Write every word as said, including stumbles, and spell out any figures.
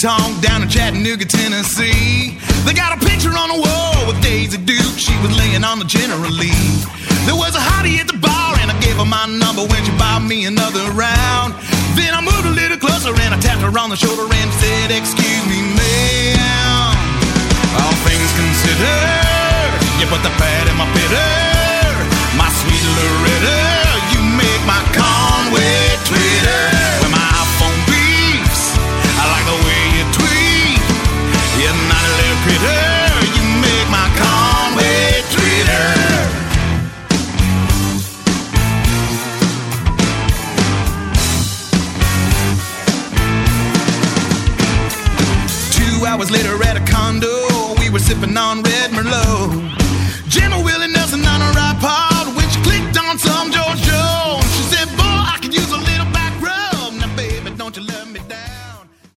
honky-tonk down in Chattanooga, Tennessee. They got a picture on the wall with Daisy Duke. She was laying on the General Lee. There was a hottie at the bar and I gave her my number when she bought me another round. Then I moved a little closer and I tapped her on the shoulder and said, excuse me, ma'am. All things considered, you put the pad in my pitter. My sweet Loretta, you make my Conway Twitter. When my iPhone beeps, I like the way you tweet. You're not a little critter, you make my Conway Twitter. Two hours later at a condo, we were sipping on Red Merlot. Gemma will